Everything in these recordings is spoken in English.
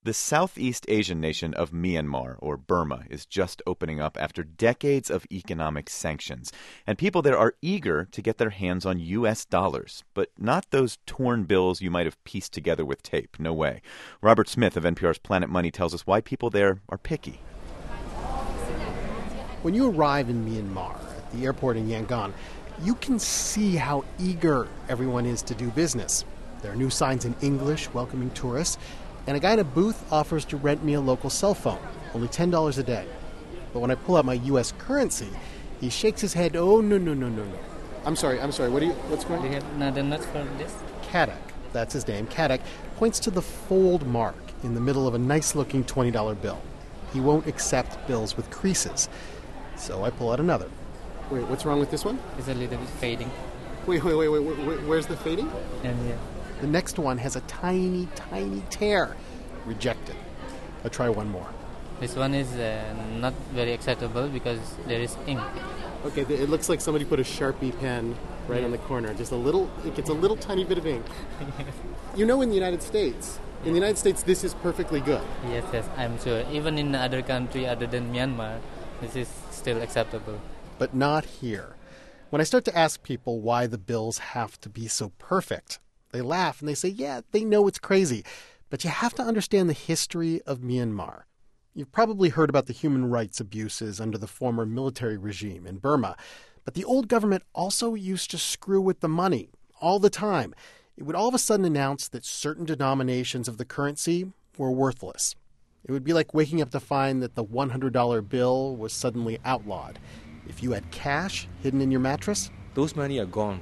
The Southeast Asian nation of Myanmar, or Burma, is just opening up after decades of economic sanctions. And people there are eager to get their hands on U.S. dollars, but not those torn bills you might have pieced together with tape. No way. Robert Smith of NPR's Planet Money tells us why people there are picky. When you arrive in Myanmar, at the airport in Yangon, you can see how eager everyone is to do business. There are new signs in English welcoming tourists, and a guy in a booth offers to rent me a local cell phone, only $10 a day. But when I pull out my U.S. currency, he shakes his head, oh, no. I'm sorry, what's going on? Do you have another nuts for this? Kadak, that's his name, Kadak, points to the fold mark in the middle of a nice-looking $20 bill. He won't accept bills with creases. So I pull out another. Wait, what's wrong with this one? It's a little bit fading. Wait, where's the fading? And yeah. The next one has a tiny tear. Rejected. I'll try one more. This one is not very acceptable because there is ink. Okay, it looks like somebody put a Sharpie pen right on the corner. Just it gets a little tiny bit of ink. You know, in the United States, this is perfectly good. Yes, I'm sure. Even in other country other than Myanmar, this is still acceptable. But not here. When I start to ask people why the bills have to be so perfect, they laugh and they say, yeah, they know it's crazy. But you have to understand the history of Myanmar. You've probably heard about the human rights abuses under the former military regime in Burma. But the old government also used to screw with the money all the time. It would all of a sudden announce that certain denominations of the currency were worthless. It would be like waking up to find that the $100 bill was suddenly outlawed. If you had cash hidden in your mattress, those money are gone,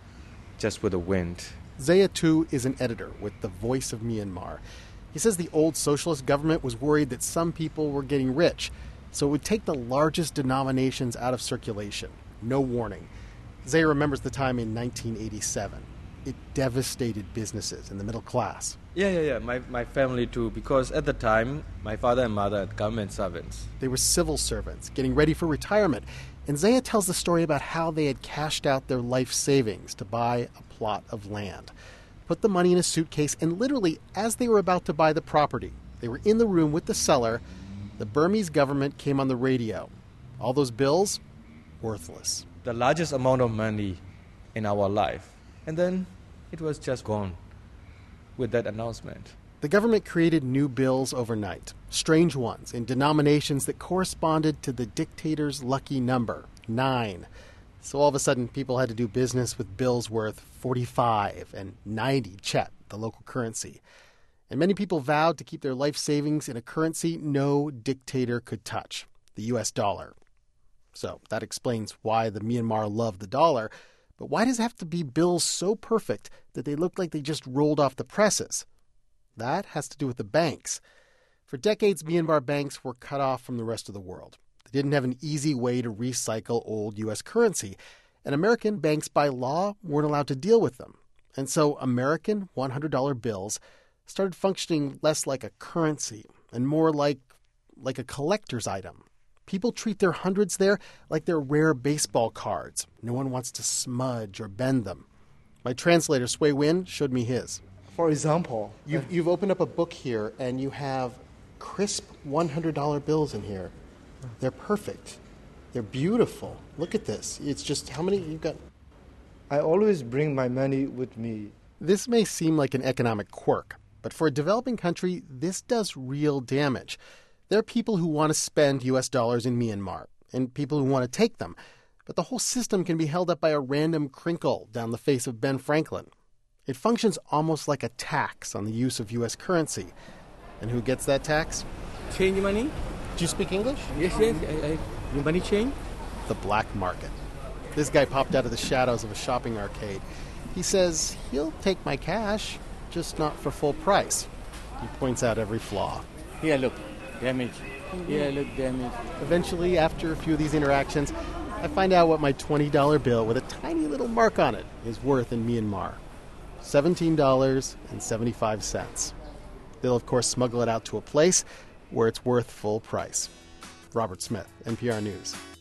just with the wind. Zaya Tu is an editor with The Voice of Myanmar. He says the old socialist government was worried that some people were getting rich, so it would take the largest denominations out of circulation. No warning. Zaya remembers the time in 1987. It devastated businesses and the middle class. Yeah. My family too, because at the time, my father and mother are government servants. They were civil servants, getting ready for retirement. And Zaya tells the story about how they had cashed out their life savings to buy a plot of land, put the money in a suitcase, and literally, as they were about to buy the property, they were in the room with the seller, the Burmese government came on the radio. All those bills, worthless. The largest amount of money in our life. And then it was just gone with that announcement. The government created new bills overnight, strange ones in denominations that corresponded to the dictator's lucky number, 9. So all of a sudden, people had to do business with bills worth 45 and 90 kyat, the local currency. And many people vowed to keep their life savings in a currency no dictator could touch, the U.S. dollar. So that explains why the Myanmar loved the dollar. But why does it have to be bills so perfect that they look like they just rolled off the presses? That has to do with the banks. For decades, Myanmar banks were cut off from the rest of the world. They didn't have an easy way to recycle old U.S. currency, and American banks by law weren't allowed to deal with them. And so American $100 bills started functioning less like a currency and more like a collector's item. People treat their hundreds there like they're rare baseball cards. No one wants to smudge or bend them. My translator, Sui Win, showed me his. For example, you've opened up a book here and you have crisp $100 bills in here. They're perfect. They're beautiful. Look at this. It's just how many you've got? I always bring my money with me. This may seem like an economic quirk, but for a developing country, this does real damage. There are people who want to spend U.S. dollars in Myanmar and people who want to take them, but the whole system can be held up by a random crinkle down the face of Ben Franklin. It functions almost like a tax on the use of U.S. currency. And who gets that tax? Change money? Do you speak English? Yes. Your money change? The black market. This guy popped out of the shadows of a shopping arcade. He says he'll take my cash, just not for full price. He points out every flaw. Here, look. Damage. Here, look, damage. Eventually, after a few of these interactions, I find out what my $20 bill with a tiny little mark on it is worth in Myanmar. $17.75. They'll, of course, smuggle it out to a place where it's worth full price. Robert Smith, NPR News.